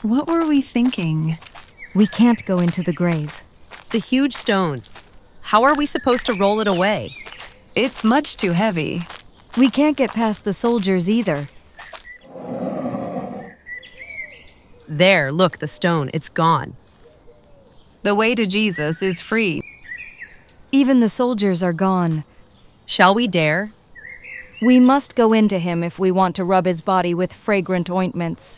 What were we thinking? We can't go into the grave. The huge stone. How are we supposed to roll it away? It's much too heavy. We can't get past the soldiers either. There, look, the stone. It's gone. The way to Jesus is free. Even the soldiers are gone. Shall we dare? We must go into him if we want to rub his body with fragrant ointments.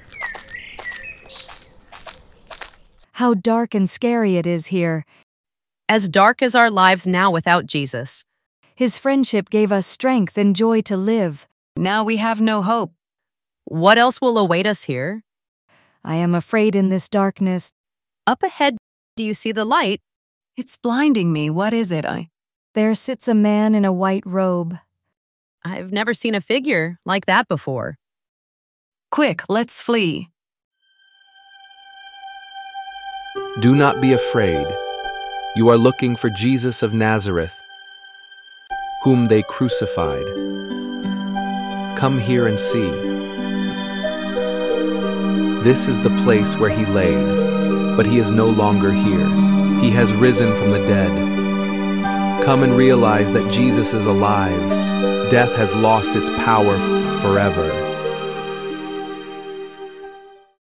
How dark and scary it is here. As dark as our lives now without Jesus. His friendship gave us strength and joy to live. Now we have no hope. What else will await us here? I am afraid in this darkness. Up ahead, do you see the light? It's blinding me. What is it? There sits a man in a white robe. I've never seen a figure like that before. Quick, let's flee. Do not be afraid. You are looking for Jesus of Nazareth, whom they crucified. Come here and see. This is the place where he laid, but he is no longer here. He has risen from the dead. Come and realize that Jesus is alive. Death has lost its power forever.